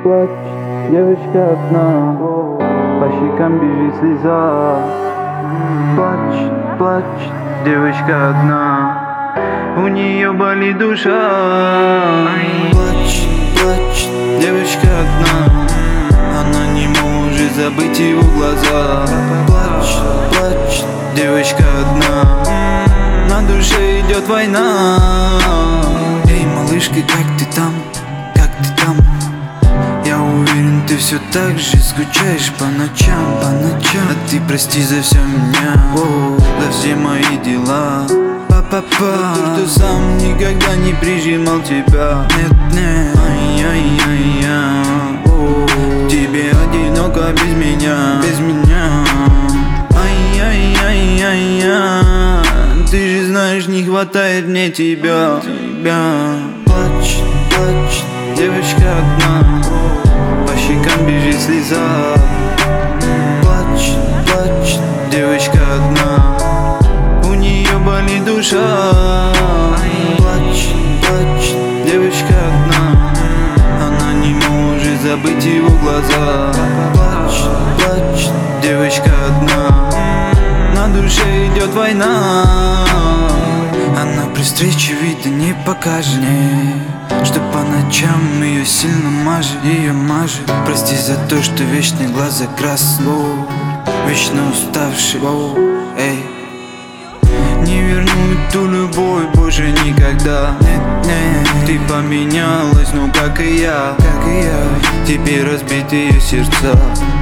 Плачет девочка одна, по щекам бежит слеза. Плачет, плачет девочка одна, у нее болит душа. Плачет, плачет девочка одна, она не может забыть его глаза. Плачет, плачет девочка одна, на душе идет война. Эй, малышка, как ты там? Как ты там? Я уверен, ты все так же скучаешь по ночам, по ночам. А ты прости за все меня, за все мои дела. Па-па-па, что сам никогда не прижимал тебя. Нет, нет, ай-яй-яй-яй. Тебе одиноко без меня, без меня. Ай-яй-яй-яй-яй. Ты же знаешь, не хватает мне тебя. Плачет, плачет девочка одна, по щекам бежит слеза. Плачет, плачет девочка одна, у нее болит душа. Плачет, плачет девочка одна, она не может забыть его глаза. Плачет, плачет девочка одна, на душе идет война. Она при встрече вида не покажет мне, что по ночам ее сильно мажет, ее мажет. Прости за то, что вечные глаза красные, вечно уставший, эй. Не верну ту любовь больше никогда. Нет, нет, ты поменялась, ну как и я, как и я. Теперь разбитые сердца.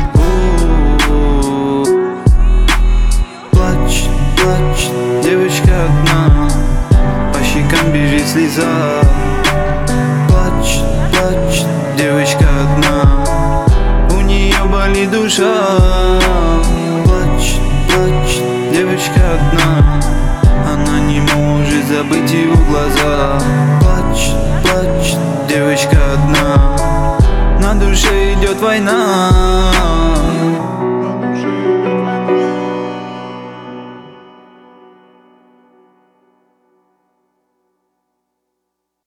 Плачет, плачет девочка одна, по щекам бежит слеза. Плачет, плачет девочка одна, у нее болит душа. Плачет, плачет девочка одна, она не может забыть его глаза. Плачет, плачет девочка одна, на душе идет война.